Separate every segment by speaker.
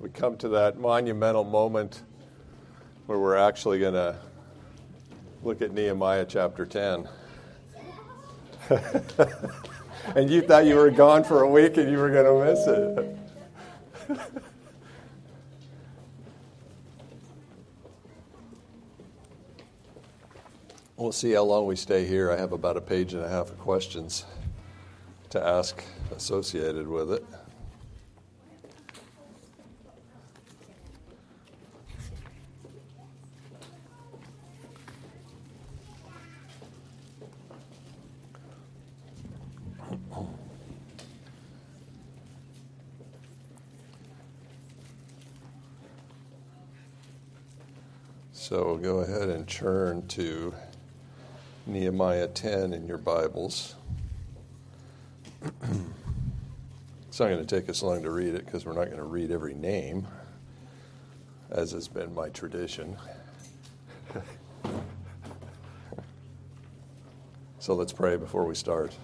Speaker 1: we come to that monumental moment where we're actually going to look at Nehemiah chapter 10. And you thought you were gone for a week and you were going to miss it. We'll see how long we stay here. I have about a page and a half of questions to ask associated with it. So we'll go ahead and turn to Nehemiah 10 in your Bibles. It's not going to take us long to read it because we're not going to read every name, as has been my tradition. So let's pray before we start.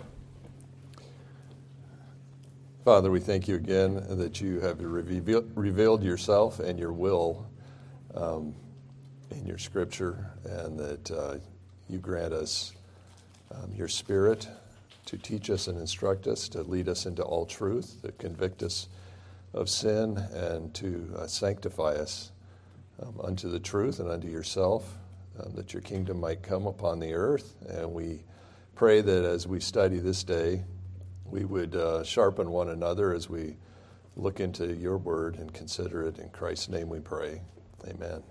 Speaker 1: Father, we thank you again that you have revealed yourself and your will in your scripture, and that you grant us your Spirit to teach us and instruct us, to lead us into all truth, to convict us of sin, and to sanctify us unto the truth and unto yourself, that your kingdom might come upon the earth. And we pray that as we study this day, we would sharpen one another as we look into your word and consider it. In Christ's name we pray. Amen.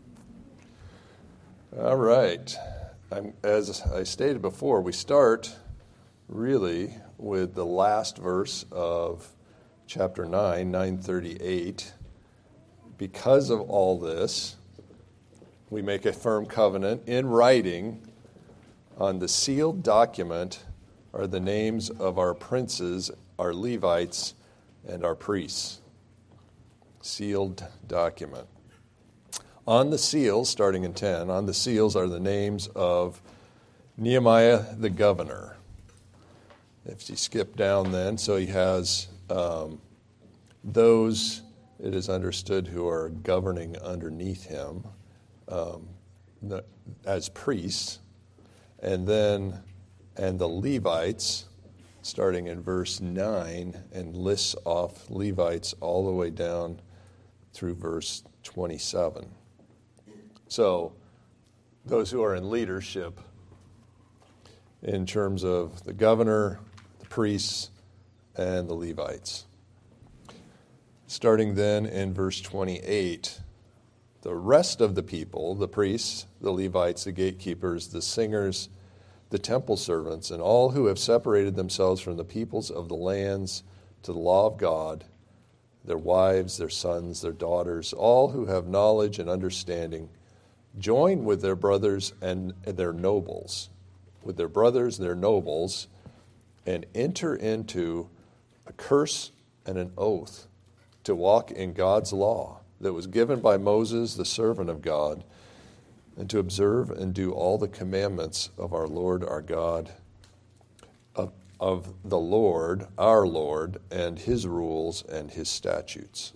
Speaker 1: All right. As I stated before, we start really with the last verse of chapter 9, 938. Because of all this, we make a firm covenant in writing. On the sealed document are the names of our princes, our Levites, and our priests. Sealed document. On the seals, starting in 10, on the seals are the names of Nehemiah the governor. If you skip down then, so he has those, it is understood, who are governing underneath him as priests. And the Levites, starting in verse 9, and lists off Levites all the way down through verse 27. So those who are in leadership in terms of the governor, the priests, and the Levites. Starting then in verse 28, the rest of the people, the priests, the Levites, the gatekeepers, the singers, the temple servants, and all who have separated themselves from the peoples of the lands to the law of God, their wives, their sons, their daughters, all who have knowledge and understanding, join with their brothers and their nobles, and enter into a curse and an oath to walk in God's law that was given by Moses, the servant of God, and to observe and do all the commandments of our Lord, our God, of the Lord, our Lord, and his rules and his statutes.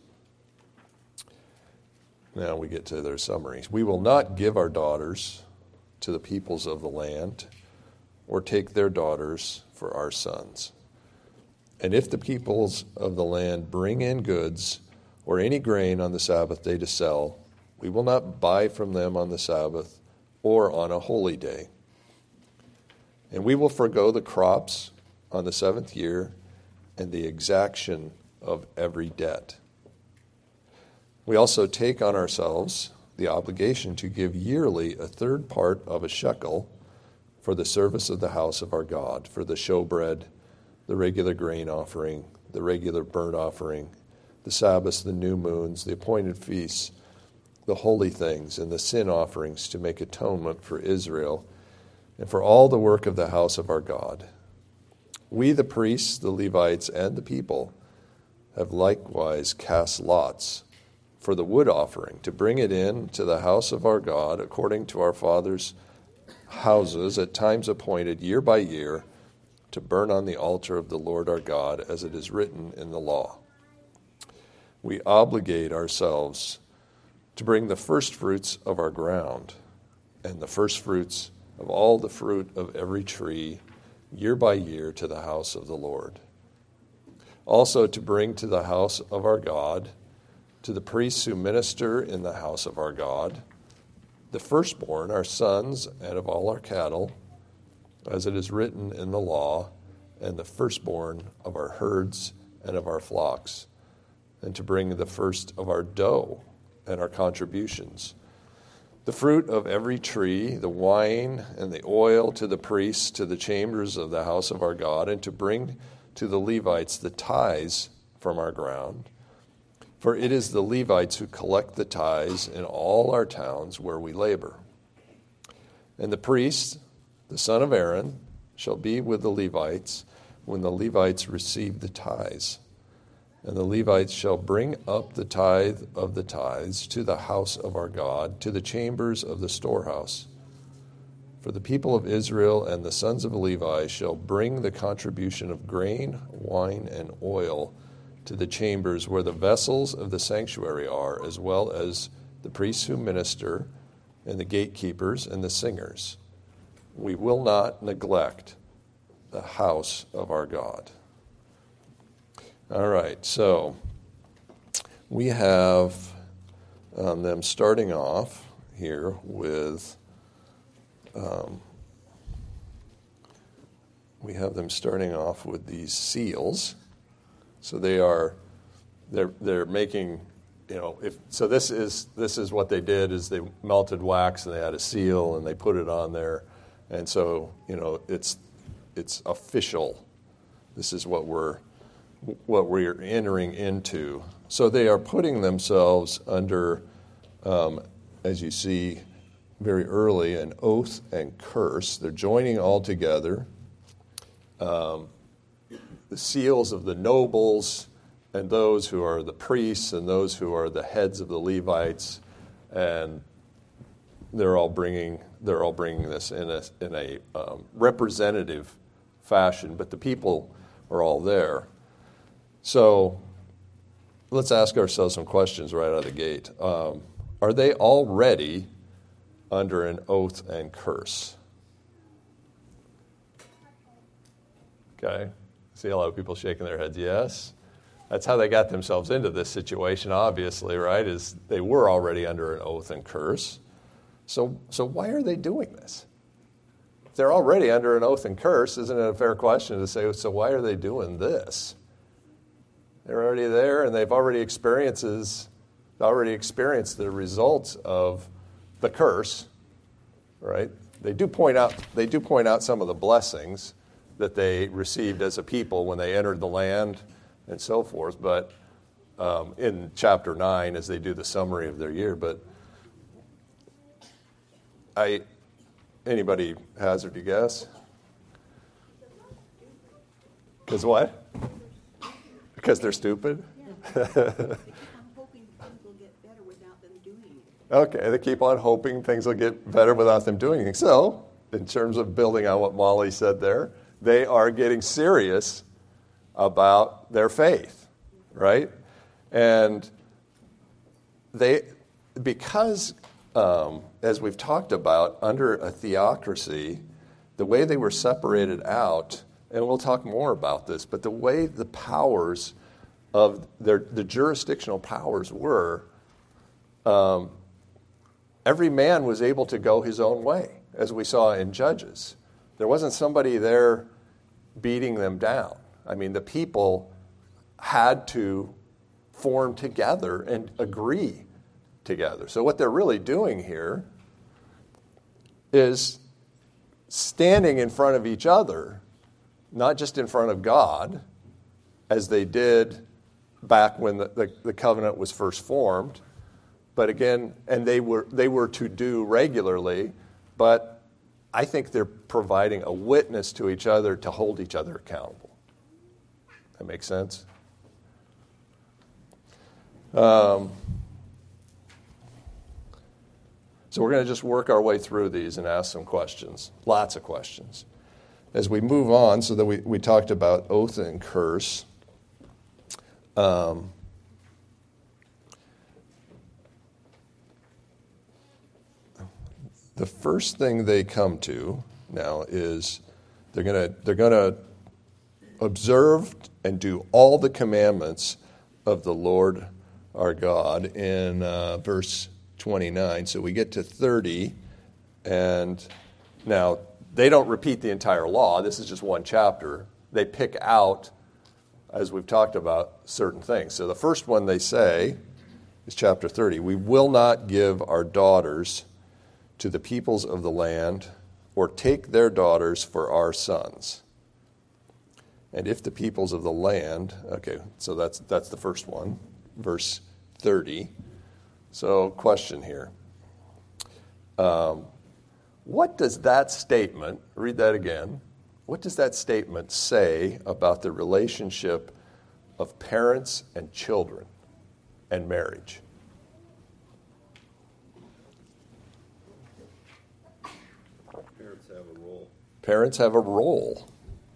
Speaker 1: Now we get to their summaries. We will not give our daughters to the peoples of the land, or take their daughters for our sons. And if the peoples of the land bring in goods or any grain on the Sabbath day to sell, we will not buy from them on the Sabbath or on a holy day. And we will forego the crops on the 7th year and the exaction of every debt. We also take on ourselves the obligation to give yearly a third part of a shekel for the service of the house of our God, for the showbread, the regular grain offering, the regular burnt offering, the Sabbaths, the new moons, the appointed feasts, the holy things, and the sin offerings, to make atonement for Israel and for all the work of the house of our God. We, the priests, the Levites, and the people, have likewise cast lots for the wood offering, to bring it in to the house of our God according to our fathers' houses at times appointed year by year, to burn on the altar of the Lord our God, as it is written in the law. we obligate ourselves to bring the first fruits of our ground and the first fruits of all the fruit of every tree year by year to the house of the Lord. Also to bring to the house of our God, to the priests who minister in the house of our God, the firstborn, our sons, and of all our cattle, as it is written in the law, and the firstborn of our herds and of our flocks, and to bring the first of our dough and our contributions, the fruit of every tree, the wine and the oil to the priests, to the chambers of the house of our God, and to bring to the Levites the tithes from our ground. For it is the Levites who collect the tithes in all our towns where we labor. And the priest, the son of Aaron, shall be with the Levites when the Levites receive the tithes. And the Levites shall bring up the tithe of the tithes to the house of our God, to the chambers of the storehouse. For the people of Israel and the sons of Levi shall bring the contribution of grain, wine, and oil to the chambers where the vessels of the sanctuary are, as well as the priests who minister, and the gatekeepers and the singers. We will not neglect the house of our God. All right, so we have them starting off here with these seals. So they're making, this is what they did is they melted wax and they had a seal and they put it on there, and so it's official. This is what we're entering into. So they are putting themselves under, as you see very early, an oath and curse. They're joining all together. The seals of the nobles and those who are the priests and those who are the heads of the Levites, and they're all bringing this in a representative fashion, but the people are all there. So let's ask ourselves some questions right out of the gate. Are they already under an oath and curse? Okay. See a lot of people shaking their heads, yes. That's how they got themselves into this situation, obviously, right, is they were already under an oath and curse. So why are they doing this? If they're already under an oath and curse, isn't it a fair question to say, so why are they doing this? They're already there, and they've already experienced the results of the curse, right? They do point out some of the blessings that they received as a people when they entered the land and so forth, but in chapter 9 as they do the summary of their year. But anybody hazard a guess? Because what? Because they're stupid?
Speaker 2: Yeah. I'm hoping things will get better without them doing it.
Speaker 1: Okay, they keep on hoping things will get better without them doing it. So, in terms of building on what Molly said there, they are getting serious about their faith, right? And because, as we've talked about, under a theocracy, the way they were separated out, and we'll talk more about this, but the way the powers of the jurisdictional powers were, every man was able to go his own way, as we saw in Judges. There wasn't somebody there beating them down. I mean, the people had to form together and agree together. So what they're really doing here is standing in front of each other, not just in front of God, as they did back when the covenant was first formed, but again, and they were to do regularly, but I think they're providing a witness to each other to hold each other accountable. That makes sense? So we're going to just work our way through these and ask some questions, lots of questions. As we move on, so that we talked about oath and curse, the first thing they come to now is they're gonna observe and do all the commandments of the Lord our God in verse 29. So we get to 30, and now they don't repeat the entire law. This is just one chapter. They pick out, as we've talked about, certain things. So the first one they say is chapter 30. We will not give our daughters to the peoples of the land or take their daughters for our sons. And if the peoples of the land, okay, so that's the first one, verse 30. So question here. What does that statement, read that again, what does that statement say about the relationship of parents and children and marriage?
Speaker 3: Parents have a role.
Speaker 1: Parents have a role.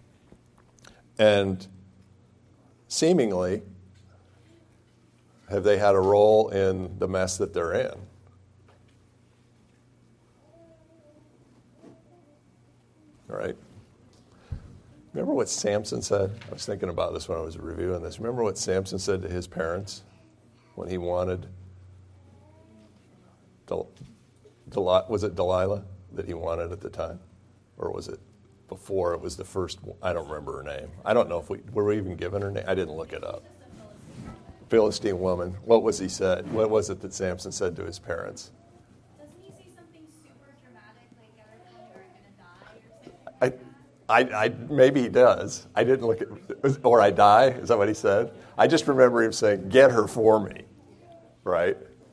Speaker 1: And seemingly, have they had a role in the mess that they're in? All right. Remember what Samson said? I was thinking about this when I was reviewing this. Remember what Samson said to his parents when he wanted was it Delilah that he wanted at the time? Or was it before it was the first? I don't remember her name. I don't know if were we even given her name? I didn't look it up. Philistine woman. What was he said? What was it that Samson said to his parents?
Speaker 4: Doesn't he say something super dramatic, like everything you're going to die or something?
Speaker 1: Maybe he does. I didn't look at, or I die. Is that what he said? I just remember him saying, "Get her for me," right?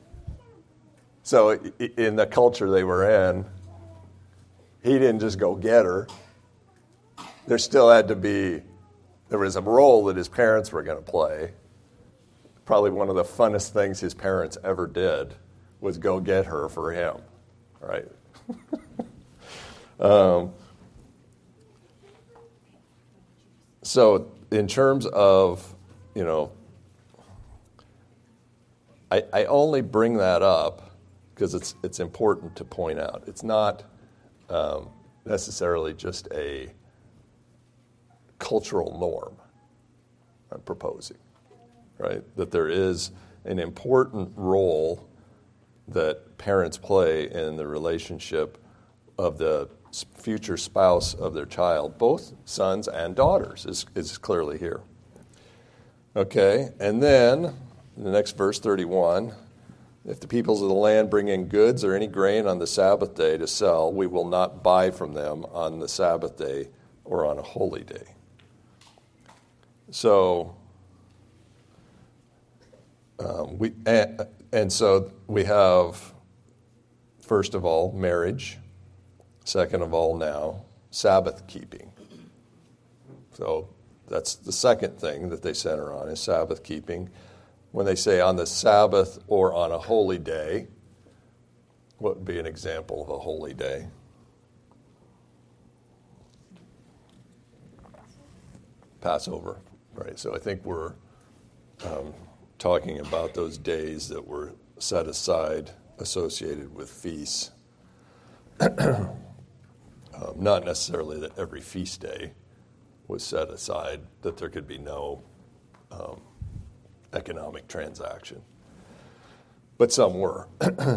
Speaker 1: So in the culture they were in, he didn't just go get her. There still had to be, there was a role that his parents were going to play. Probably one of the funnest things his parents ever did was go get her for him, right? So in terms of, I only bring that up because it's important to point out. It's not necessarily just a cultural norm I'm proposing, right? That there is an important role that parents play in the relationship of the future spouse of their child, both sons and daughters, is clearly here. Okay, and then the next verse, 31, if the peoples of the land bring in goods or any grain on the Sabbath day to sell, we will not buy from them on the Sabbath day or on a holy day. So, so we have, first of all, marriage. Second of all, now, Sabbath keeping. So that's the second thing that they center on is Sabbath keeping. When they say on the Sabbath or on a holy day, what would be an example of a holy day? Passover, right? So I think we're talking about those days that were set aside associated with feasts. Not necessarily that every feast day was set aside, that there could be no economic transaction. But some were.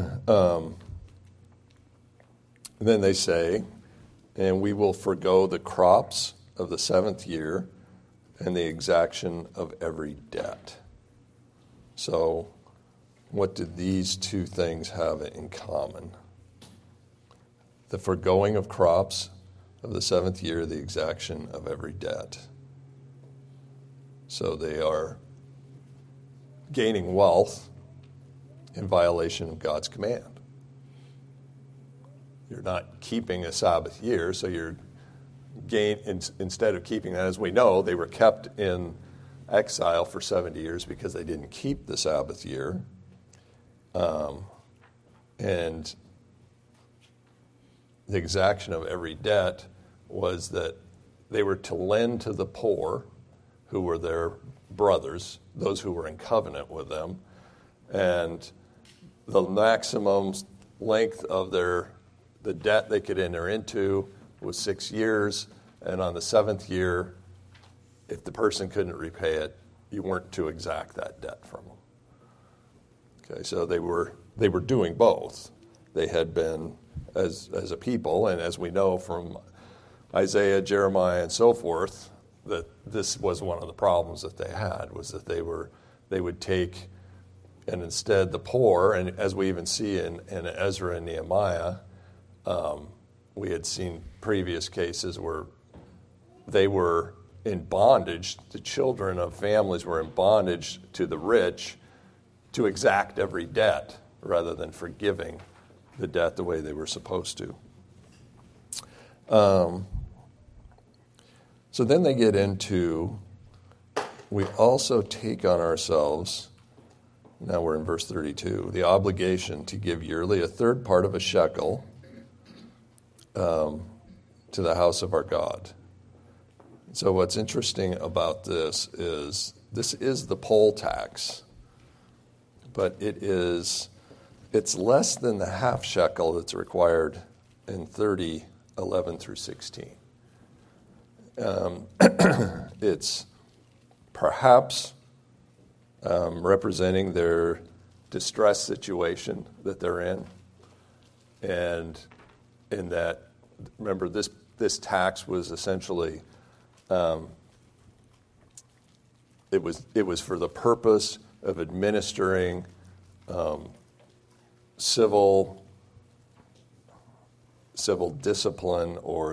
Speaker 1: Then they say, and we will forgo the crops of the seventh year and the exaction of every debt. So what do these two things have in common? The foregoing of crops of the seventh year, the exaction of every debt. So they are gaining wealth in violation of God's command. You're not keeping a Sabbath year, so you're instead of keeping that, as we know, they were kept in exile for 70 years because they didn't keep the Sabbath year. And the exaction of every debt was that they were to lend to the poor, who were their brothers, those who were in covenant with them, and the maximum length of their the debt they could enter into was 6 years, and on the 7th year, if the person couldn't repay it, you weren't to exact that debt from them. Okay, so they were doing both. They had been, as a people, and as we know from Isaiah, Jeremiah, and so forth, that this was one of the problems that they had, was that they would take, and instead the poor, and as we even see in Ezra and Nehemiah, we had seen previous cases where they were in bondage, the children of families were in bondage to the rich to exact every debt rather than forgiving the debt the way they were supposed to. So then they get into, we also take on ourselves, now we're in verse 32, the obligation to give yearly a third part of a shekel to the house of our God. So what's interesting about this is the poll tax, but it's less than the half shekel that's required in 30:11 through 16. It's perhaps representing their distress situation that they're in, and in that, remember, this tax was essentially it was for the purpose of administering civil discipline or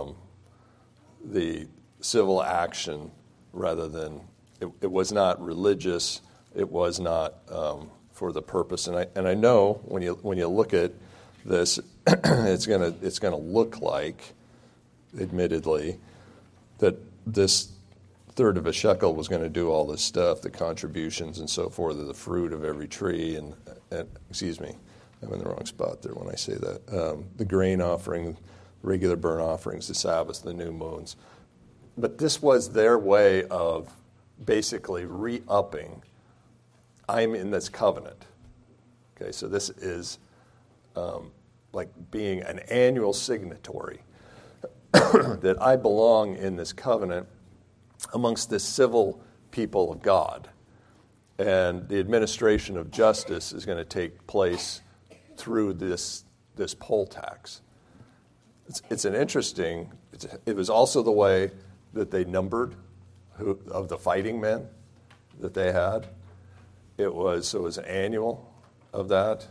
Speaker 1: the civil action, rather than it was not religious. It was not for the purpose. And I know when you look at this, it's gonna look like, admittedly, that this third of a shekel was going to do all this stuff, the contributions and so forth, of the fruit of every tree, and excuse me, I'm in the wrong spot there when I say that. The grain offering, regular burnt offerings, the Sabbaths, the new moons. But this was their way of basically re-upping, I'm in this covenant. Okay, so this is like being an annual signatory that I belong in this covenant amongst this civil people of God. And the administration of justice is going to take place through this poll tax. It's an interesting, it was also the way that they numbered of the fighting men that they had. It was annual of that.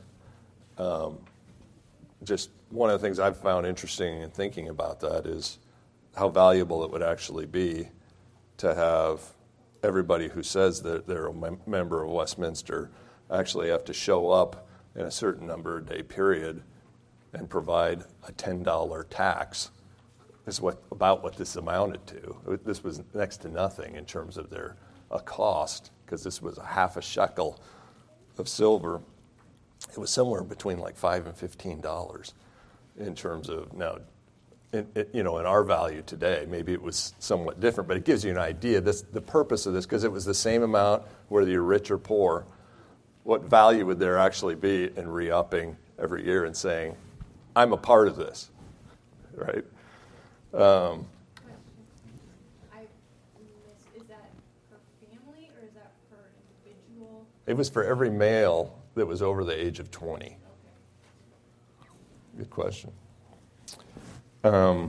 Speaker 1: Just one of the things I've found interesting in thinking about that is how valuable it would actually be to have everybody who says that they're a member of Westminster actually have to show up in a certain number of day period and provide a $10 tax. Is about what this amounted to. This was next to nothing in terms of their cost, because this was a half a shekel of silver. It was somewhere between like $5 and $15 in terms of now. In our value today, maybe it was somewhat different, but it gives you an idea. The purpose of this, because it was the same amount whether you're rich or poor. What value would there actually be in re-upping every year and saying, "I'm a part of this," right?
Speaker 4: Question. Is that per family or is that per individual?
Speaker 1: It was for every male that was over the age of 20.
Speaker 4: Okay.
Speaker 1: Good question.
Speaker 5: Hey,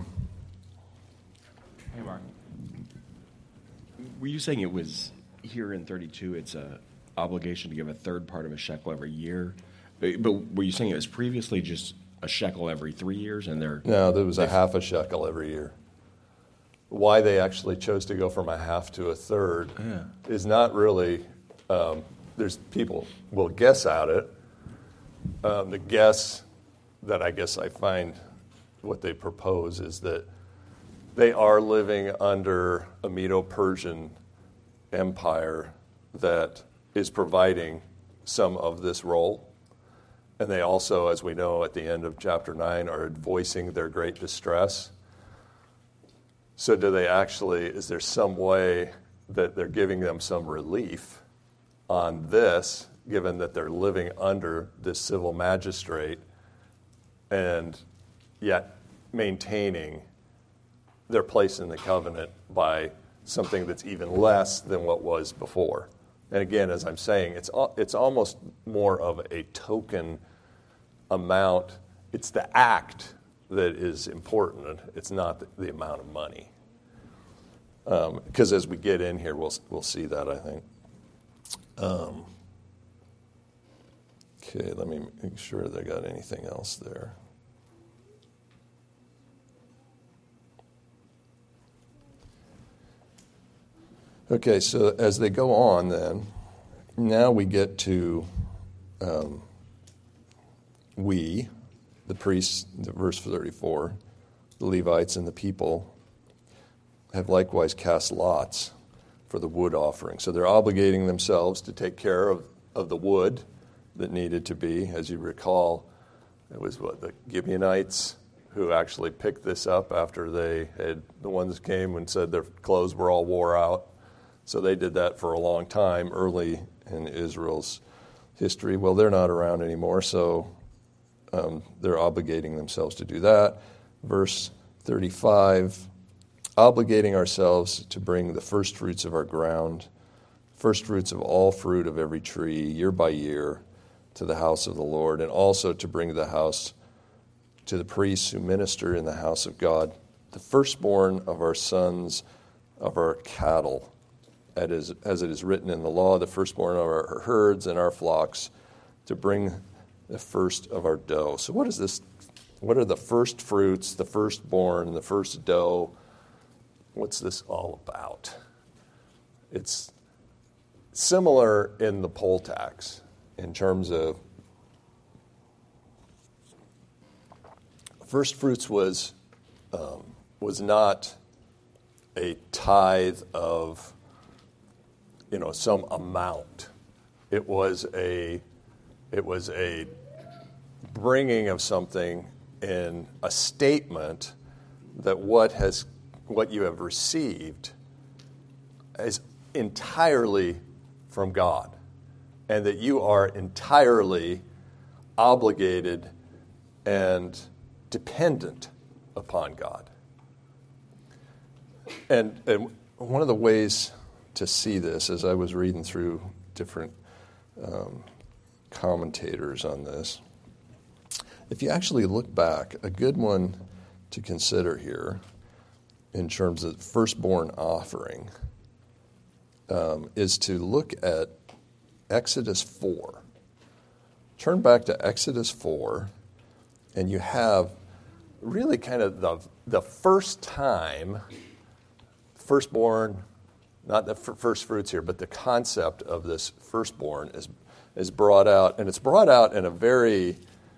Speaker 5: Mark. Were you saying it was here in 32, it's a obligation to give a third part of a shekel every year? But were you saying it was previously just a shekel every 3 years?
Speaker 1: No, there was a half a shekel every year. Why they actually chose to go from a half to a third is not really, there's people will guess at it. The guess that I guess I find what they propose is that they are living under a Medo-Persian empire that is providing some of this role. And they also, as we know at the end of chapter 9, are voicing their great distress. So is there some way that they're giving them some relief on this, given that they're living under this civil magistrate, and yet maintaining their place in the covenant by something that's even less than what was before. And again, as I'm saying, it's almost more of a token amount. It's the act that is important. It's not the amount of money. Because as we get in here, we'll see that, I think. Okay, let me make sure they got anything else there. Okay, so as they go on then, now we get to we, the priests, verse 34, the Levites and the people have likewise cast lots for the wood offering. So they're obligating themselves to take care of the wood that needed to be. As you recall, it was the Gibeonites who actually picked this up after the ones came and said their clothes were all wore out. So they did that for a long time early in Israel's history. Well, they're not around anymore, so they're obligating themselves to do that. Verse 35, obligating ourselves to bring the first fruits of our ground, first fruits of all fruit of every tree, year by year, to the house of the Lord, and also to bring the house to the priests who minister in the house of God, the firstborn of our sons, of our cattle, as it is written in the law, the firstborn of our herds and our flocks, to bring the first of our dough. So what is this? What are the first fruits, the firstborn, the first dough? What's this all about? It's similar in the poll tax in terms of first fruits was not a tithe of some amount. It was a bringing of something in a statement that what you have received is entirely from God, and that you are entirely obligated and dependent upon God. And one of the ways to see this, as I was reading through different commentators on this, if you actually look back, a good one to consider here in terms of firstborn offering is to look at Exodus 4. Turn back to Exodus 4, and you have really kind of the first time firstborn, not the first fruits here, but the concept of this firstborn is brought out, and it's brought out in a very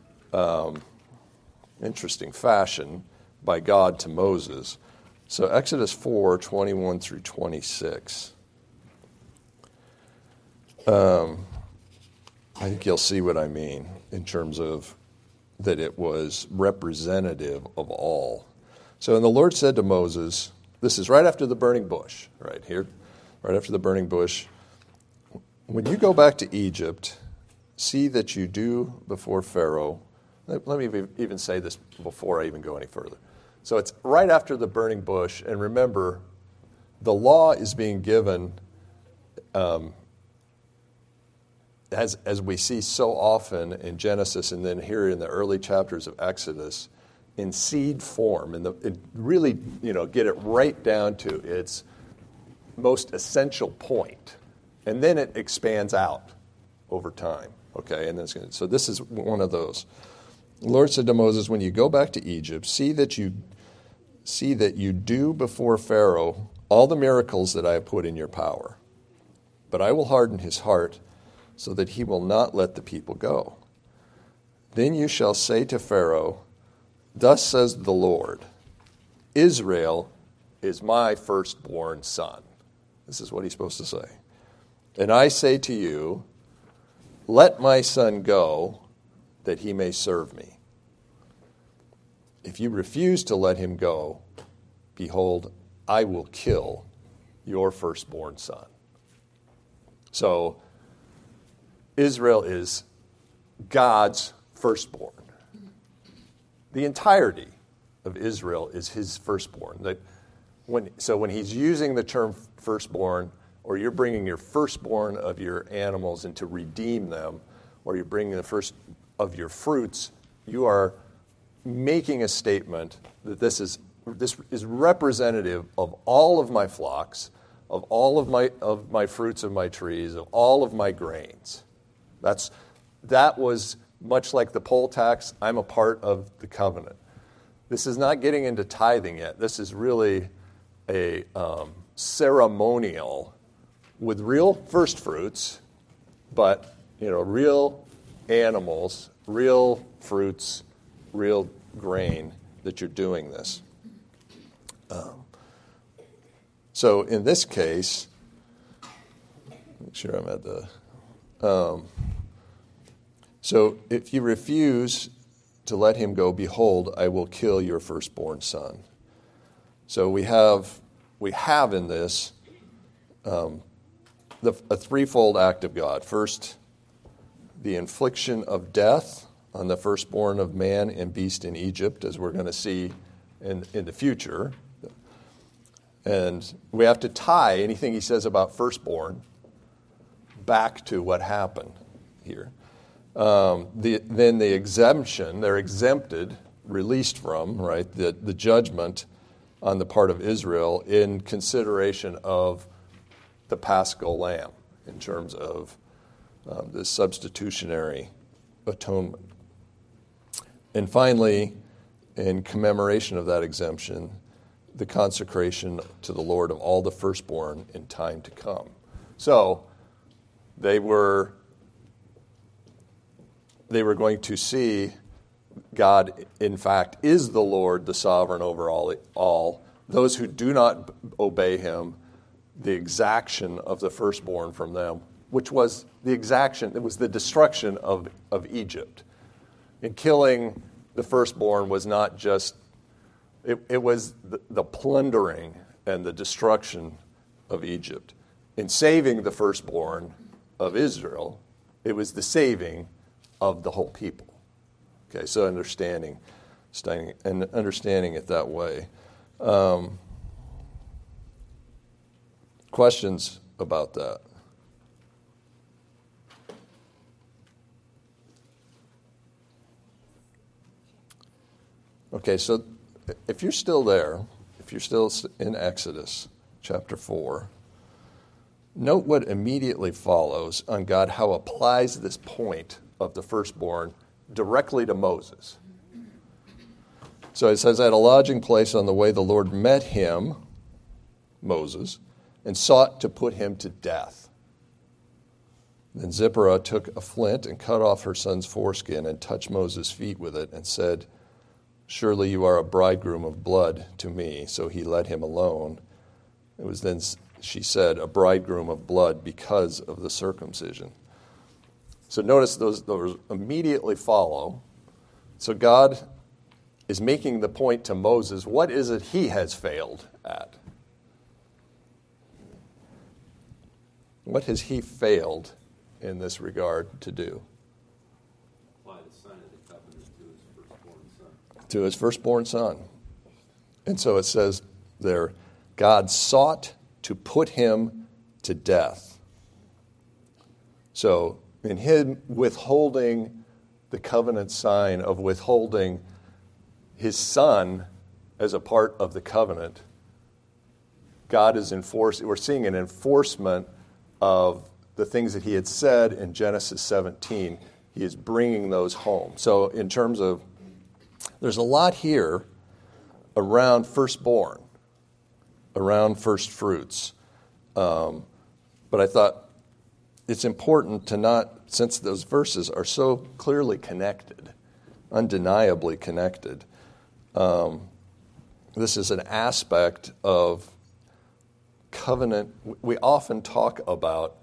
Speaker 1: interesting fashion by God to Moses. So Exodus 4, 21 through 26. I think you'll see what I mean in terms of that it was representative of all. So, and the Lord said to Moses, this is right after the burning bush, right here, right after the burning bush. When you go back to Egypt, see that you do before Pharaoh. Let me even say this before I even go any further. So it's right after the burning bush, and remember, the law is being given, as we see so often in Genesis and then here in the early chapters of Exodus, in seed form, and really, get it right down to its most essential point, and then it expands out over time. Okay, and then so this is one of those. The Lord said to Moses, when you go back to Egypt, see that you do before Pharaoh all the miracles that I have put in your power. But I will harden his heart so that he will not let the people go. Then you shall say to Pharaoh, thus says the Lord, Israel is my firstborn son. This is what he's supposed to say. And I say to you, let my son go, that he may serve me. If you refuse to let him go, behold, I will kill your firstborn son. So, Israel is God's firstborn. The entirety of Israel is his firstborn. So when he's using the term firstborn, or you're bringing your firstborn of your animals and to redeem them, or you're bringing the first of your fruits, you are making a statement that this is representative of all of my flocks, of all of my fruits of my trees, of all of my grains. That was much like the poll tax. I'm a part of the covenant. This is not getting into tithing yet. This is really a ceremonial with real first fruits, but real animals, real fruits, real grain that you're doing this. So in this case, make sure I'm at the. So if you refuse to let him go, behold, I will kill your firstborn son. So we have in this a threefold act of God. First, the infliction of death on the firstborn of man and beast in Egypt, as we're going to see in the future. And we have to tie anything he says about firstborn back to what happened here. Then the exemption, they're exempted, released from, right, the judgment on the part of Israel in consideration of the Paschal Lamb in terms of the substitutionary atonement. And finally, in commemoration of that exemption, the consecration to the Lord of all the firstborn in time to come. So they were going to see God, in fact, is the Lord, the sovereign over all. Those who do not obey him, the exaction of the firstborn from them, which was the exaction, it was the destruction of Egypt. And killing the firstborn was not just, it was the plundering and the destruction of Egypt. In saving the firstborn of Israel, it was the saving of the whole people. Okay, so understanding it that way. Questions about that? Okay, so if you're still there, if you're still in Exodus chapter 4, note what immediately follows on God, how applies this point of the firstborn directly to Moses. So it says, at a lodging place on the way, the Lord met him, Moses, and sought to put him to death. Then Zipporah took a flint and cut off her son's foreskin and touched Moses' feet with it and said, surely you are a bridegroom of blood to me. So he let him alone. It was then, she said, a bridegroom of blood because of the circumcision. So notice those immediately follow. So God is making the point to Moses, what is it he has failed at? What has he failed in this regard to do?
Speaker 3: Apply the sign of the covenant to his firstborn son.
Speaker 1: To his firstborn son. And so it says there, God sought to put him to death. So in him withholding the covenant sign of withholding his son as a part of the covenant, God is enforcing, we're seeing an enforcement of the things that he had said in Genesis 17. He is bringing those home. So in terms of, there's a lot here around firstborn, around first fruits. But I thought it's important to not, since those verses are so clearly connected, undeniably connected, this is an aspect of covenant. We often talk about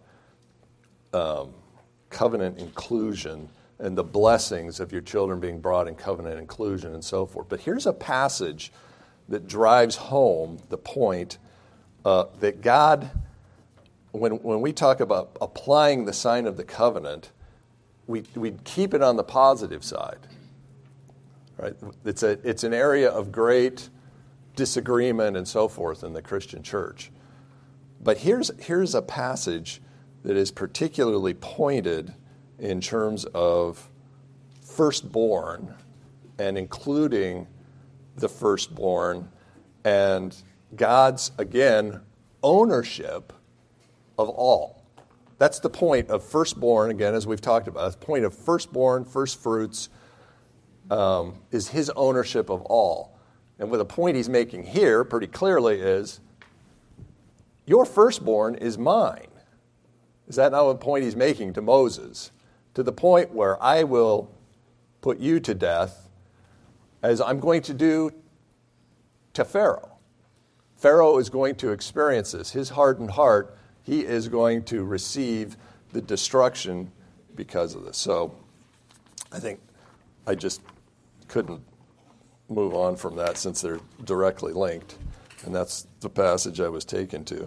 Speaker 1: covenant inclusion and the blessings of your children being brought in covenant inclusion and so forth. But here's a passage that drives home the point that God, when we talk about applying the sign of the covenant, we keep it on the positive side. right? It's an area of great disagreement and so forth in the Christian church. But here's a passage that is particularly pointed in terms of firstborn and including the firstborn and God's, again, ownership of all. That's the point of firstborn, again, as we've talked about. The point of firstborn, first fruits, is his ownership of all. And what the point he's making here pretty clearly is, your firstborn is mine. Is that not the point he's making to Moses? To the point where I will put you to death, as I'm going to do to Pharaoh. Pharaoh is going to experience this. His hardened heart, he is going to receive the destruction because of this. So I think I just couldn't move on from that since they're directly linked. And that's the passage I was taken to.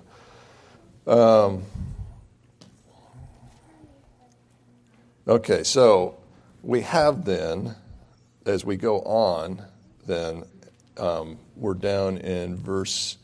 Speaker 1: Okay, so we have then, as we go on, then we're down in verse,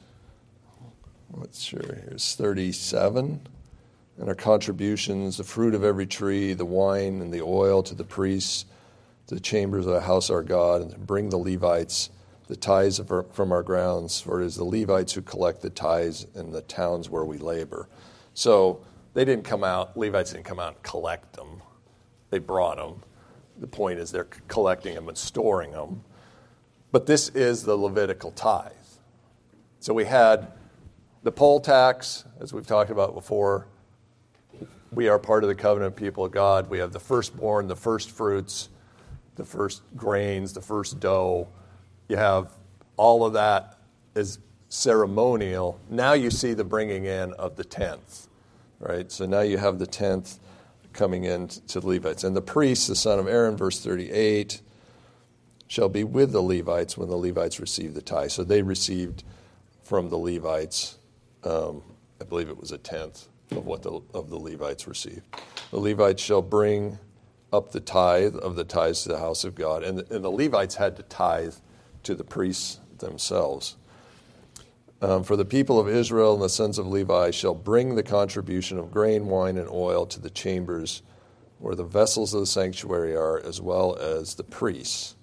Speaker 1: here's 37. And our contributions, the fruit of every tree, the wine and the oil to the priests, to the chambers of the house of our God, and bring the Levites the tithes from our grounds, for it is the Levites who collect the tithes in the towns where we labor. So Levites didn't come out and collect them. They brought them. The point is they're collecting them and storing them. But this is the Levitical tithe. So we had the poll tax, as we've talked about before. We are part of the covenant people of God. We have the firstborn, the first fruits, the first grains, the first dough. You have all of that is ceremonial. Now you see the bringing in of the 10th, right? So now you have the 10th coming in to the Levites. And the priest, the son of Aaron, verse 38, shall be with the Levites when the Levites receive the tithe. So they received from the Levites, I believe it was a tenth of what of the Levites received. The Levites shall bring up the tithe of the tithes to the house of God. And the Levites had to tithe to the priests themselves. For the people of Israel and the sons of Levi shall bring the contribution of grain, wine, and oil to the chambers where the vessels of the sanctuary are, as well as the priests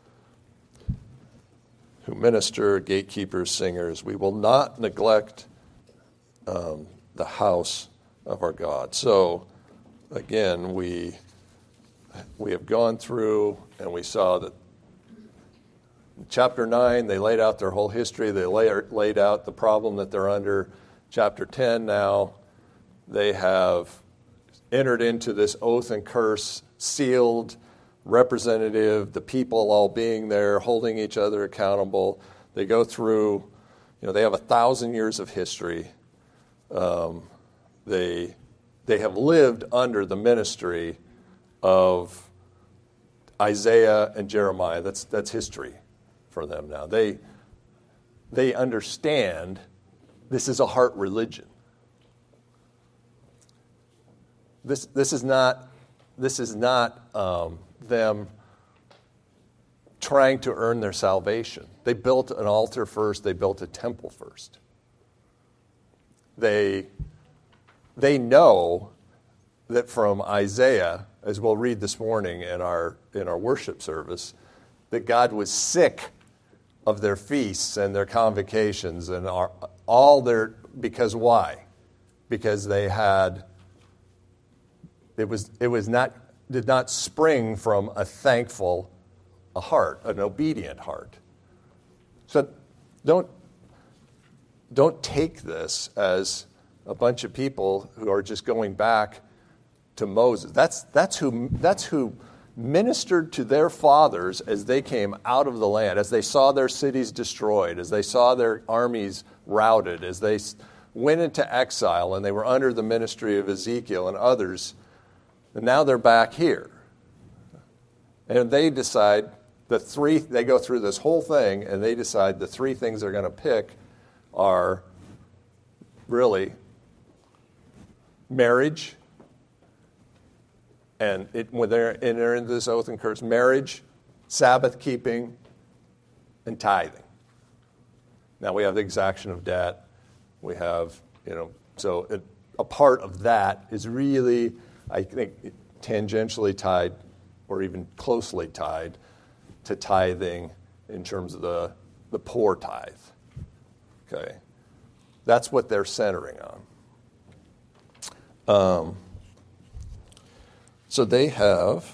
Speaker 1: who minister, gatekeepers, singers. We will not neglect the house of our God. So, again, we have gone through and we saw that in chapter 9, they laid out their whole history. They laid out the problem that they're under. Chapter 10 now, they have entered into this oath and curse, sealed, representative, the people all being there, holding each other accountable. They go through, they have 1,000 years of history. They have lived under the ministry of Isaiah and Jeremiah. That's history for them now. They understand this is a heart religion. This is not them trying to earn their salvation. They built an altar first. They built a temple first. They know that from Isaiah, as we'll read this morning in our worship service, that God was sick of their feasts and their convocations and because why? Because they had did not spring from a thankful heart, an obedient heart. So don't take this as a bunch of people who are just going back to Moses. That's who ministered to their fathers as they came out of the land, as they saw their cities destroyed, as they saw their armies routed, as they went into exile and they were under the ministry of Ezekiel and others. And now they're back here. And they decide they go through this whole thing and they decide the three things they're going to pick are really marriage. And when they're into this oath and curse, marriage, Sabbath keeping, and tithing. Now we have the exaction of debt. We have, a part of that is really, I think, tangentially tied or even closely tied to tithing in terms of the poor tithe. Okay? That's what they're centering on. So they have,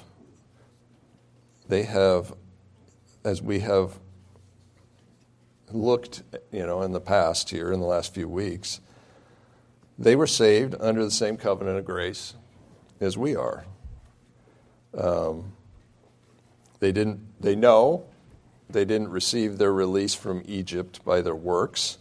Speaker 1: as we have looked, in the past here, in the last few weeks, they were saved under the same covenant of grace as we are. They didn't receive their release from Egypt by their works,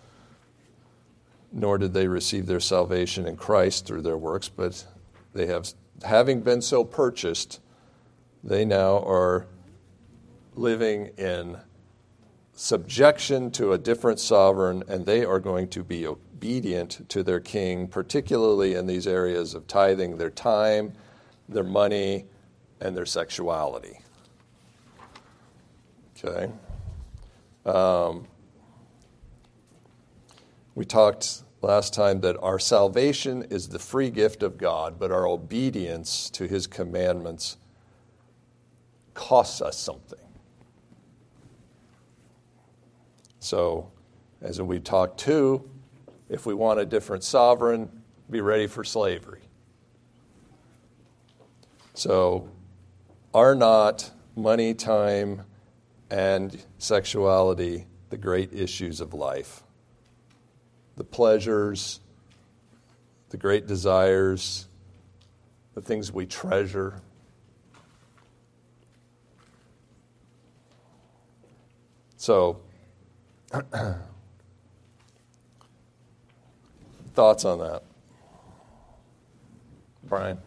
Speaker 1: nor did they receive their salvation in Christ through their works, but they have, having been so purchased, they now are living in subjection to a different sovereign, and they are going to be obedient to their king, particularly in these areas of tithing their time, their money, and their sexuality. Okay? We talked last time that our salvation is the free gift of God, but our obedience to his commandments costs us something. So, as we talked too, if we want a different sovereign, be ready for slavery. So, are not money, time, and sexuality the great issues of life? The pleasures, the great desires, the things we treasure. So, thoughts on that? Brian?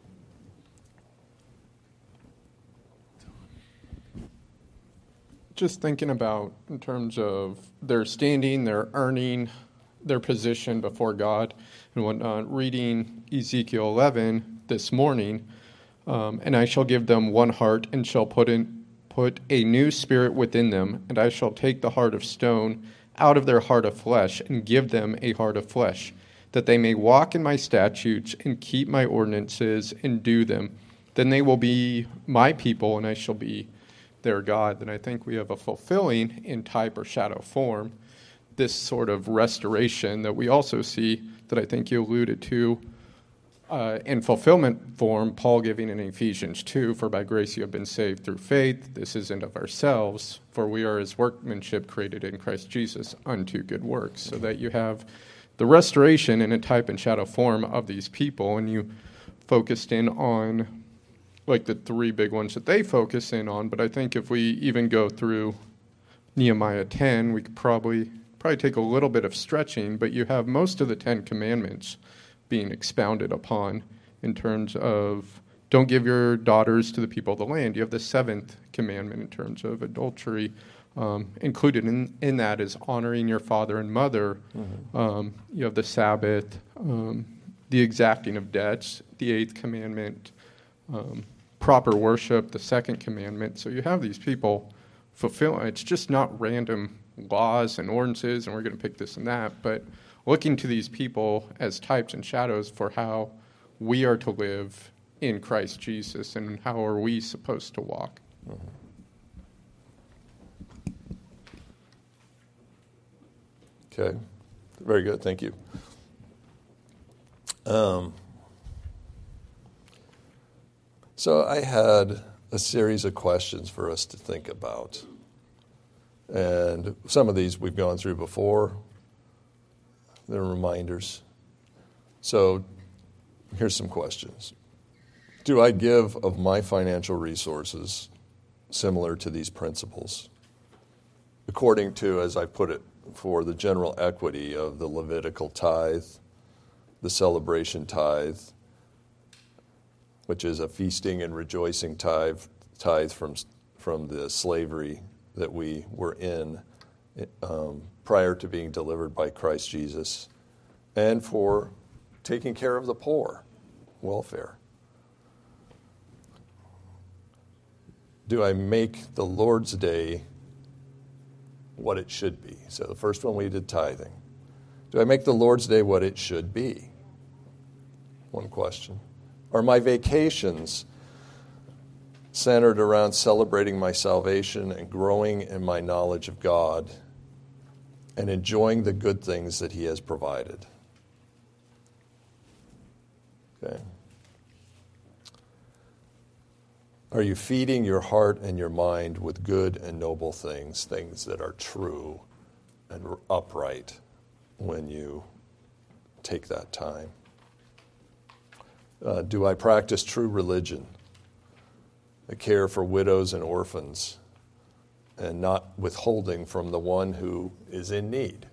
Speaker 6: Just thinking about in terms of their standing, their earning, their position before God and whatnot, reading Ezekiel 11 this morning, and I shall give them one heart and shall put a new spirit within them, and I shall take the heart of stone out of their heart of flesh and give them a heart of flesh, that they may walk in my statutes and keep my ordinances and do them. Then they will be my people, and I shall be their God. Then I think we have a fulfilling in type or shadow form this sort of restoration that we also see that I think you alluded to in fulfillment form, Paul giving in Ephesians 2, for by grace you have been saved through faith. This isn't of ourselves, for we are his workmanship created in Christ Jesus unto good works. So that you have the restoration in a type and shadow form of these people, and you focused in on like the three big ones that they focus in on. But I think if we even go through Nehemiah 10, we could probably take a little bit of stretching, but you have most of the 10 Commandments being expounded upon in terms of don't give your daughters to the people of the land. You have the 7th commandment in terms of adultery. Included in that is honoring your father and mother. Mm-hmm. You have the Sabbath, the exacting of debts, the 8th commandment, proper worship, the 2nd commandment. So you have these people fulfilling. It's just not random laws and ordinances, and we're going to pick this and that, but looking to these people as types and shadows for how we are to live in Christ Jesus and how are we supposed to walk. Mm-hmm.
Speaker 1: Okay, very good, thank you. So I had a series of questions for us to think about. And some of these we've gone through before. They're reminders. So here's some questions. Do I give of my financial resources similar to these principles? According to, as I put it, for the general equity of the Levitical tithe, the celebration tithe, which is a feasting and rejoicing tithe from the slavery that we were in prior to being delivered by Christ Jesus, and for taking care of the poor, welfare. do I make the Lord's Day what it should be? So the first one we did tithing. Do I make the Lord's Day what it should be? One question. Are my vacations centered around celebrating my salvation and growing in my knowledge of God and enjoying the good things that He has provided? Okay. Are you feeding your heart and your mind with good and noble things, things that are true and upright when you take that time? Do I practice true religion, a care for widows and orphans, and not withholding from the one who is in need?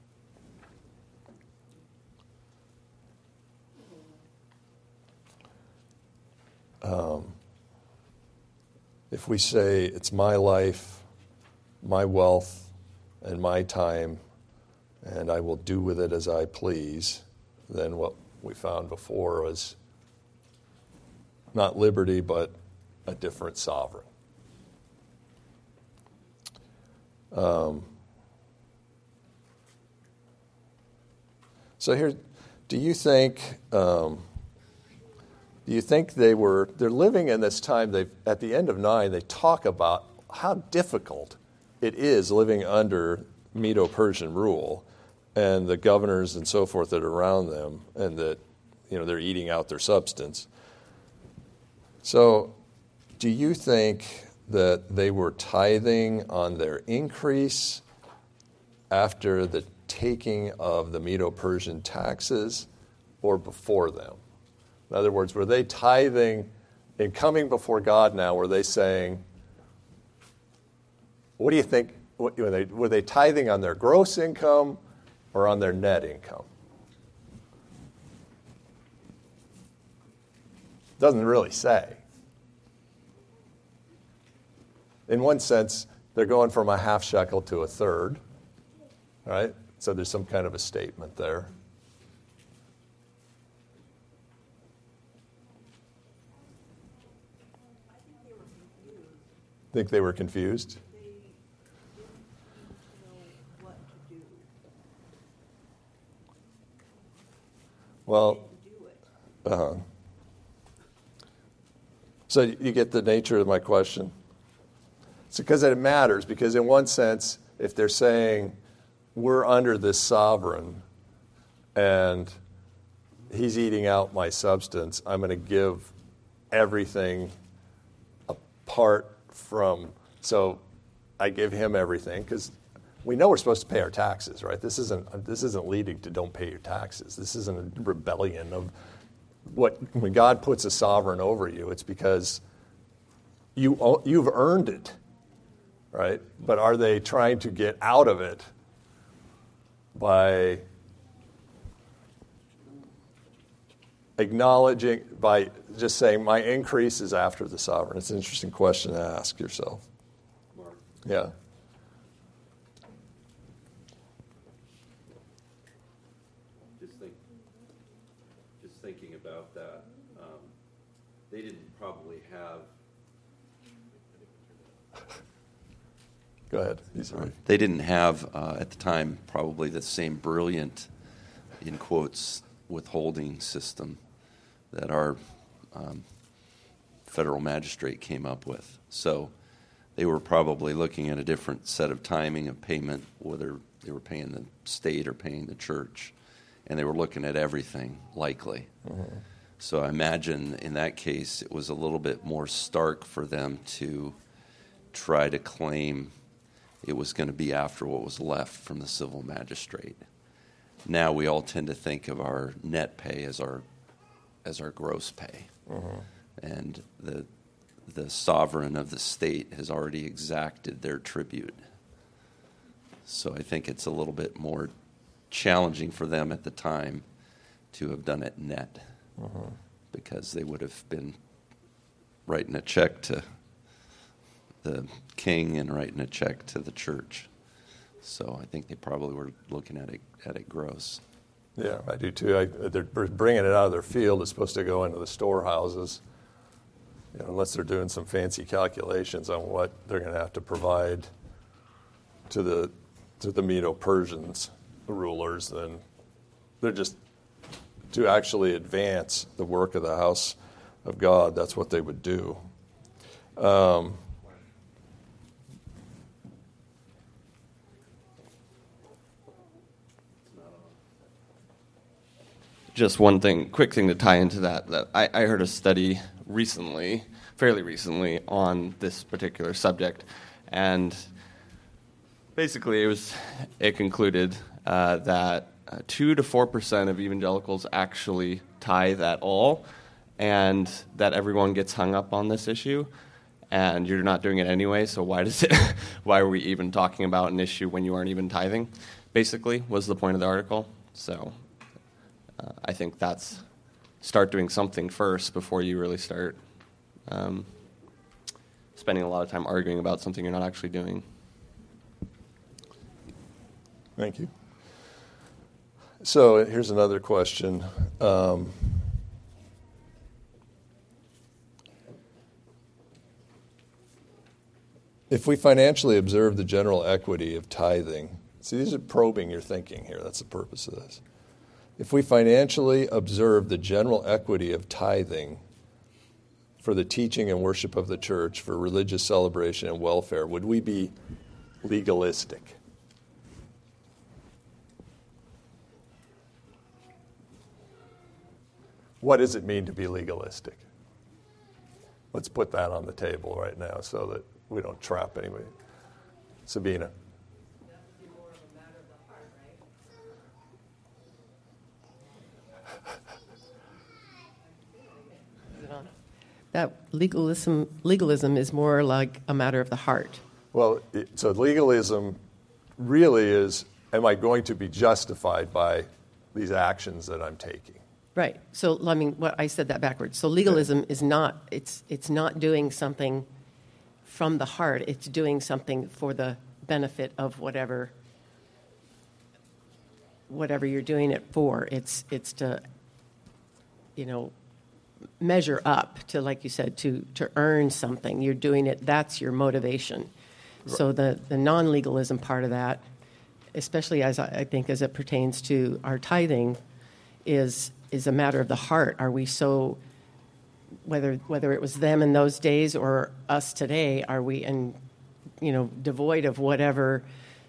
Speaker 1: If we say it's my life, my wealth, and my time, and I will do with it as I please, then what we found before was not liberty, but a different sovereign. So here, do you think they're living in this time? At the end of 9, they talk about how difficult it is living under Medo-Persian rule, and the governors and so forth that are around them, and that they're eating out their substance. So, do you think that they were tithing on their increase after the taking of the Medo-Persian taxes, or before them? In other words, were they tithing in coming before God now? Were they saying, what do you think? Were they tithing on their gross income or on their net income? Doesn't really say. In one sense, they're going from a half shekel to a third, right? So there's some kind of a statement there. Think they were confused?
Speaker 2: They didn't know what to do.
Speaker 1: Well,
Speaker 2: To do it.
Speaker 1: So you get the nature of my question? It's because it matters, because in one sense, if they're saying, we're under this sovereign and he's eating out my substance, I'm going to give everything apart from, so I give him everything, because we know we're supposed to pay our taxes, right? This isn't leading to don't pay your taxes. This isn't a rebellion of when God puts a sovereign over you, it's because you've earned it, right? But are they trying to get out of it by acknowledging, by just saying my increase is after the sovereign? It's an interesting question to ask yourself.
Speaker 3: Mark,
Speaker 1: Yeah.
Speaker 3: just thinking about that, they didn't probably have.
Speaker 1: Go ahead. He's right.
Speaker 3: They didn't have at the time probably the same brilliant, in quotes, withholding system that our federal magistrate came up with. So they were probably looking at a different set of timing of payment, whether they were paying the state or paying the church, and they were looking at everything, likely. Mm-hmm. So I imagine in that case it was a little bit more stark for them to try to claim it was going to be after what was left from the civil magistrate. Now we all tend to think of our net pay as our gross pay. Mm-hmm. And the sovereign of the state has already exacted their tribute. So I think it's a little bit more challenging for them at the time to have done it net, mm-hmm. because they would have been writing a check to the king and writing a check to the church. So I think they probably were looking at it gross.
Speaker 1: Yeah, I do too. They're bringing it out of their field. It's supposed to go into the storehouses. unless they're doing some fancy calculations on what they're going to have to provide to the Medo-Persians, the rulers, then they're just to actually advance the work of the house of God. That's what they would do.
Speaker 7: Just one thing, quick thing to tie into that I heard a study recently, fairly recently, on this particular subject, and basically it concluded that 2 to 4% of evangelicals actually tithe at all, and that everyone gets hung up on this issue, and you're not doing it anyway, so why are we even talking about an issue when you aren't even tithing, basically, was the point of the article. So I think start doing something first before you really start spending a lot of time arguing about something you're not actually doing.
Speaker 1: Thank you. So here's another question. If we financially observe the general equity of tithing, see, these are probing your thinking here. That's the purpose of this. If we financially observe the general equity of tithing for the teaching and worship of the church, for religious celebration and welfare, would we be legalistic? What does it mean to be legalistic? Let's put that on the table right now so that we don't trap anybody. Sabina.
Speaker 8: That legalism is more like a matter of the heart.
Speaker 1: Well, so legalism really is, am I going to be justified by these actions that I'm taking?
Speaker 8: Right. So, I mean, I said that backwards. So legalism is not, it's not doing something from the heart. It's doing something for the benefit of whatever you're doing it for. It's to, measure up to, like you said, to earn something. You're doing it, that's your motivation. Right. So the non-legalism part of that, especially as I think as it pertains to our tithing, is a matter of the heart. Are we so, whether it was them in those days or us today, are we devoid of whatever,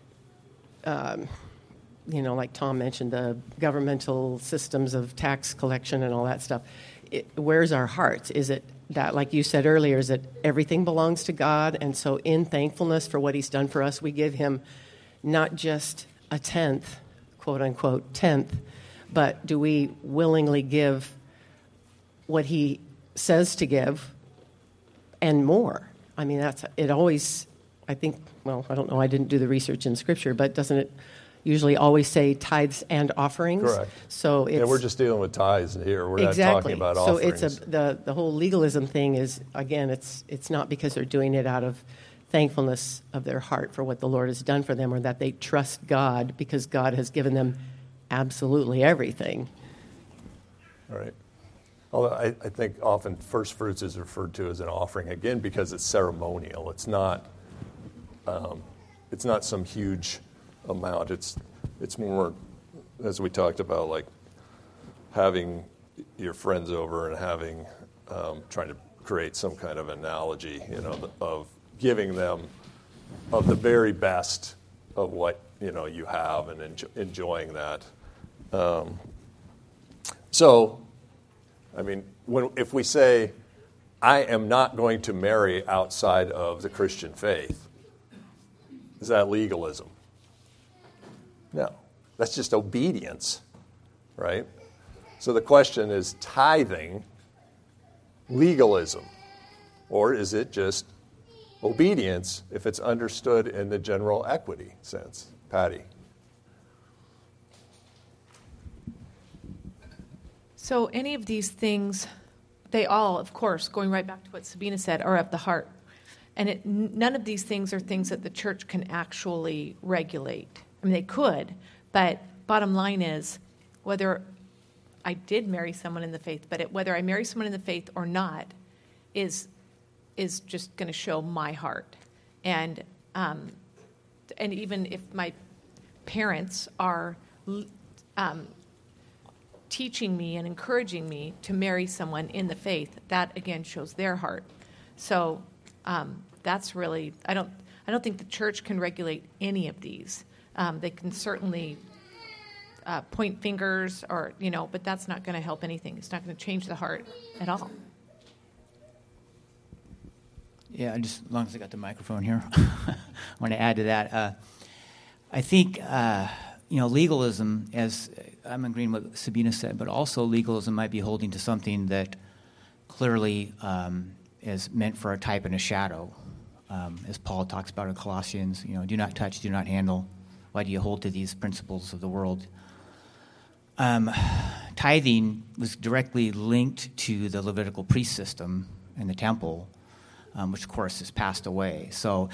Speaker 8: like Tom mentioned, the governmental systems of tax collection and all that stuff. Where's our hearts? Is it that, like you said earlier, is it everything belongs to God, and so in thankfulness for what he's done for us, we give him not just a tenth, quote unquote, tenth, but do we willingly give what he says to give and more? I mean, that's it always, I think, well, I don't know, I didn't do the research in Scripture, but doesn't it usually always say tithes and offerings?
Speaker 1: Correct.
Speaker 8: So it's,
Speaker 1: we're just dealing with tithes here. We're
Speaker 8: exactly.
Speaker 1: not talking about offerings.
Speaker 8: So it's the whole legalism thing is, again, it's not because they're doing it out of thankfulness of their heart for what the Lord has done for them, or that they trust God because God has given them absolutely everything.
Speaker 1: All right. Although I think often first fruits is referred to as an offering, again, because it's ceremonial. It's not some huge amount. It's more, as we talked about, like having your friends over and having trying to create some kind of analogy, of giving them of the very best of what you have and enjoying that. So, I mean, if we say, I am not going to marry outside of the Christian faith, is that legalism? No, that's just obedience, right? So the question is, tithing legalism, or is it just obedience if it's understood in the general equity sense? Patty.
Speaker 9: So any of these things, they all, of course, going right back to what Sabina said, are of the heart. And none of these things are things that the church can actually regulate. I mean, they could, but bottom line is, whether I did marry someone in the faith, but whether I marry someone in the faith or not is is just going to show my heart. And even if my parents are teaching me and encouraging me to marry someone in the faith, that again shows their heart. So that's really, I don't think the church can regulate any of these. They can certainly point fingers but that's not going to help anything. It's not going to change the heart at all.
Speaker 10: Yeah, just as long as I got the microphone here, I want to add to that. I think, legalism, as I'm agreeing with what Sabina said, but also legalism might be holding to something that clearly is meant for a type and a shadow. As Paul talks about in Colossians, do not touch, do not handle. Why do you hold to these principles of the world? Tithing was directly linked to the Levitical priest system in the temple, which, of course, has passed away. So,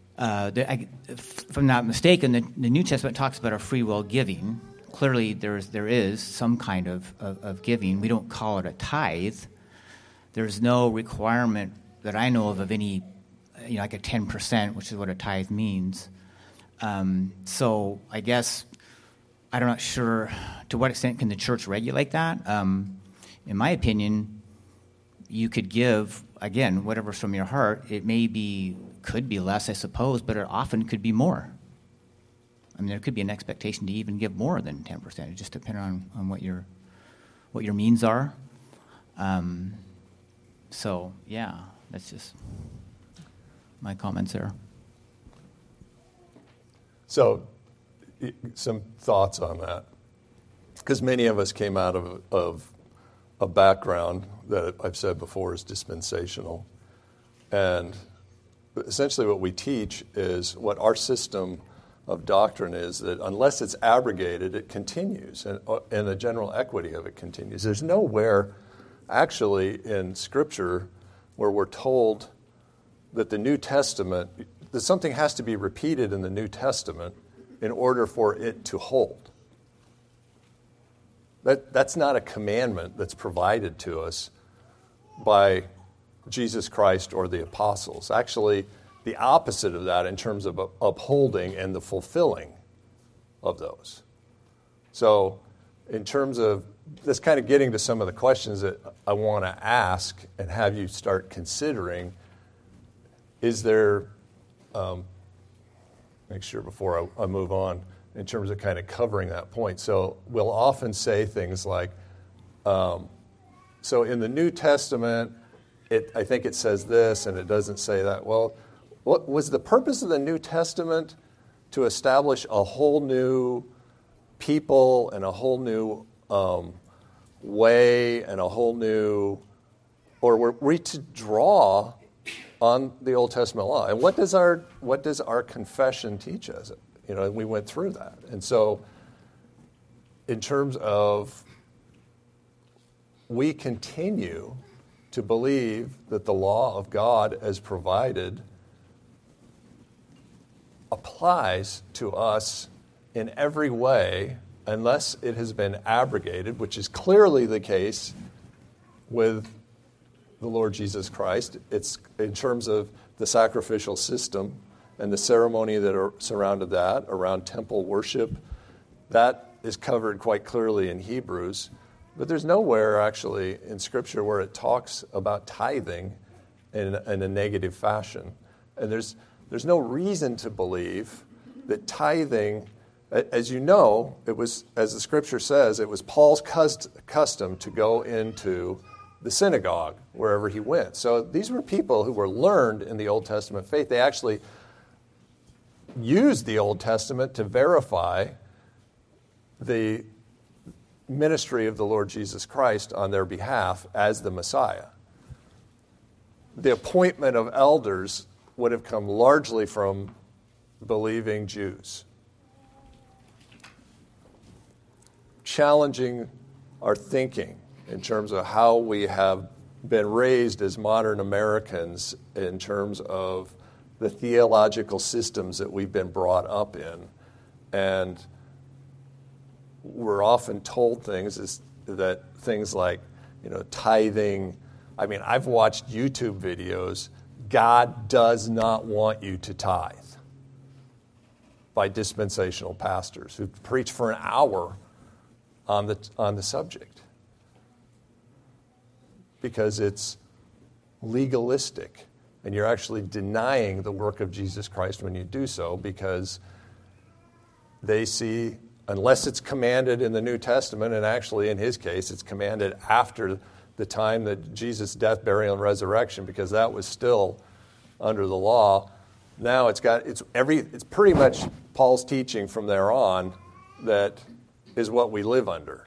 Speaker 10: if I'm not mistaken, the New Testament talks about a free will giving. Clearly, there is some kind of giving. We don't call it a tithe. There's no requirement that I know of any, like a 10%, which is what a tithe means. So I guess I'm not sure to what extent can the church regulate that. In my opinion, you could give, again, whatever's from your heart. It could be less, I suppose, but it often could be more. I mean, there could be an expectation to even give more than 10%. It just depends on what your means are. So, yeah, that's just my comments there.
Speaker 1: So, some thoughts on that. Because many of us came out of a background that I've said before is dispensational. And essentially what we teach is what our system of doctrine is, that unless it's abrogated, it continues, and the general equity of it continues. There's nowhere actually in Scripture where we're told that the New Testament, that something has to be repeated in the New Testament in order for it to hold. That's not a commandment that's provided to us by Jesus Christ or the apostles. Actually, the opposite of that in terms of upholding and the fulfilling of those. So in terms of this, kind of getting to some of the questions that I want to ask and have you start considering, is there, make sure before I move on, in terms of kind of covering that point. So we'll often say things like, so in the New Testament, I think it says this and it doesn't say that. Well, what was the purpose of the New Testament? To establish a whole new people and a whole new way and a whole new, or were we to draw on the Old Testament law? And what does our confession teach us? We went through that. And so in terms of, we continue to believe that the law of God as provided applies to us in every way unless it has been abrogated, which is clearly the case with the Lord Jesus Christ. It's in terms of the sacrificial system and the ceremony that are surrounded that, around temple worship. That is covered quite clearly in Hebrews. But there's nowhere actually in Scripture where it talks about tithing in a negative fashion. And there's no reason to believe that tithing, as you know, it was, as the Scripture says, it was Paul's custom to go into the synagogue wherever he went. So these were people who were learned in the Old Testament faith. They actually used the Old Testament to verify the ministry of the Lord Jesus Christ on their behalf as the Messiah. The appointment of elders would have come largely from believing Jews. Challenging our thinking in terms of how we have been raised as modern Americans in terms of the theological systems that we've been brought up in. And we're often told things like, tithing. I mean, I've watched YouTube videos God does not want you to tithe by dispensational pastors who preach for an hour on the subject because it's legalistic, and you're actually denying the work of Jesus Christ when you do so, because they see, unless it's commanded in the New Testament, and actually in his case it's commanded after the time that Jesus' death, burial, and resurrection, because that was still under the law. Now it's pretty much Paul's teaching from there on that is what we live under.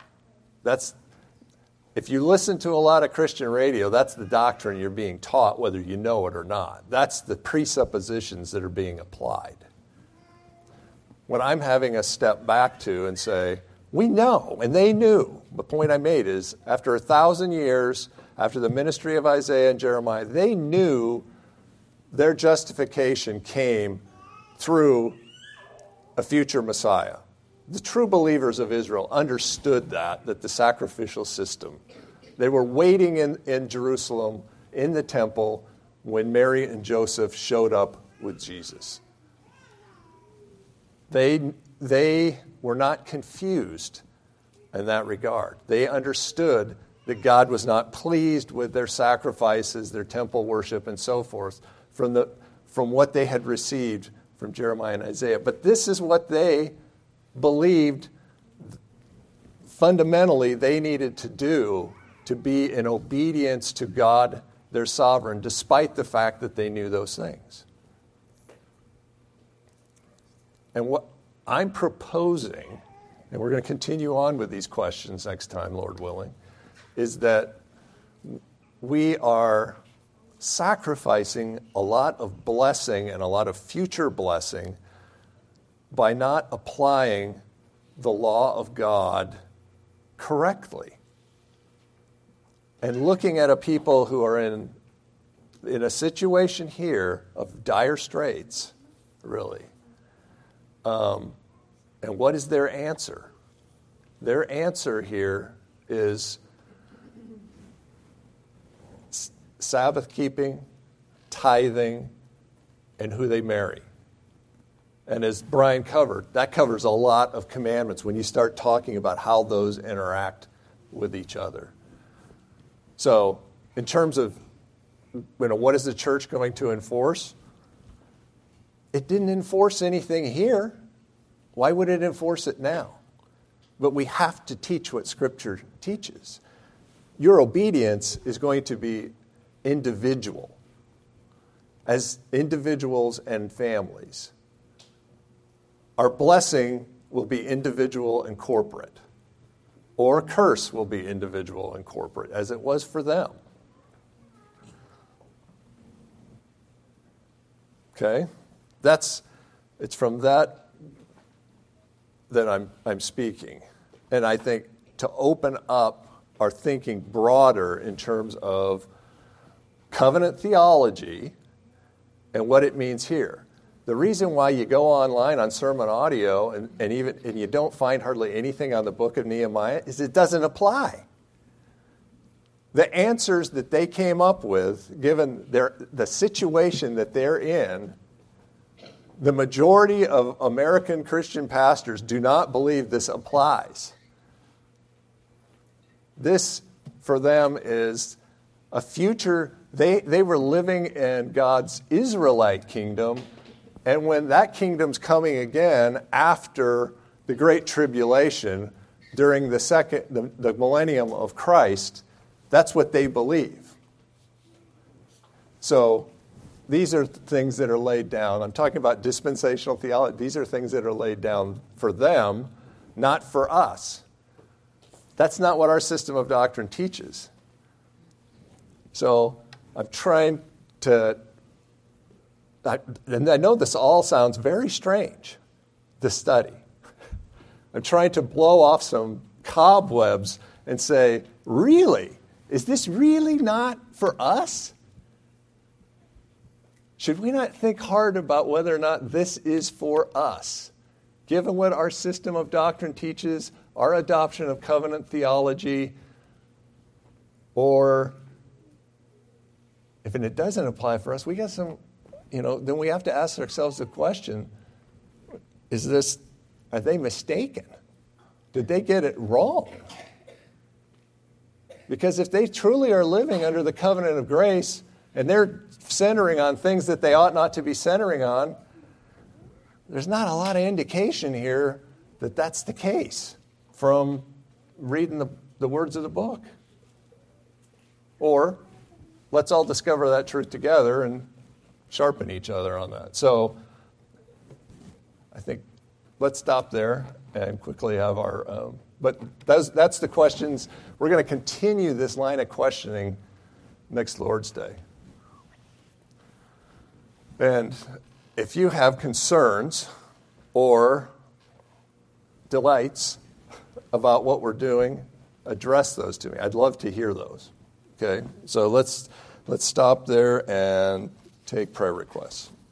Speaker 1: If you listen to a lot of Christian radio, that's the doctrine you're being taught, whether you know it or not. That's the presuppositions that are being applied. What I'm having us step back to and say, we know, and they knew. The point I made is, after 1,000 years, after the ministry of Isaiah and Jeremiah, they knew their justification came through a future Messiah. The true believers of Israel understood that the sacrificial system, they were waiting in Jerusalem, in the temple, when Mary and Joseph showed up with Jesus. They were not confused in that regard. They understood that God was not pleased with their sacrifices, their temple worship, and so forth, from what they had received from Jeremiah and Isaiah. But this is what they believed fundamentally they needed to do to be in obedience to God, their sovereign, despite the fact that they knew those things. And what I'm proposing, and we're going to continue on with these questions next time, Lord willing, is that we are sacrificing a lot of blessing and a lot of future blessing by not applying the law of God correctly. And looking at a people who are in a situation here of dire straits, really. And what is their answer? Their answer here is Sabbath keeping, tithing, and who they marry. And as Brian covered, that covers a lot of commandments when you start talking about how those interact with each other. So, in terms of, what is the church going to enforce? It didn't enforce anything here. Why would it enforce it now? But we have to teach what Scripture teaches. Your obedience is going to be individual, as individuals and families. Our blessing will be individual and corporate, or curse will be individual and corporate, as it was for them. Okay? It's from that I'm speaking. And I think to open up our thinking broader in terms of covenant theology and what it means here. The reason why you go online on sermon audio and you don't find hardly anything on the book of Nehemiah is it doesn't apply. The answers that they came up with, given the situation that they're in, the majority of American Christian pastors do not believe this applies. This, for them, is a future. They were living in God's Israelite kingdom, and when that kingdom's coming again after the Great Tribulation, during the millennium of Christ, that's what they believe. So these are things that are laid down. I'm talking about dispensational theology. These are things that are laid down for them, not for us. That's not what our system of doctrine teaches. So I'm trying to, and I know this all sounds very strange, this study. I'm trying to blow off some cobwebs and say, really? Is this really not for us? Should we not think hard about whether or not this is for us? Given what our system of doctrine teaches, our adoption of covenant theology, or if it doesn't apply for us, we got some, then we have to ask ourselves the question, are they mistaken? Did they get it wrong? Because if they truly are living under the covenant of grace and they're centering on things that they ought not to be centering on, there's not a lot of indication here that that's the case from reading the words of the book. Or let's all discover that truth together and sharpen each other on that. So I think let's stop there and quickly have our... but that's the questions. We're going to continue this line of questioning next Lord's Day. And if you have concerns or delights about what we're doing, address those to me. I'd love to hear those. Okay? So let's stop there and take prayer requests.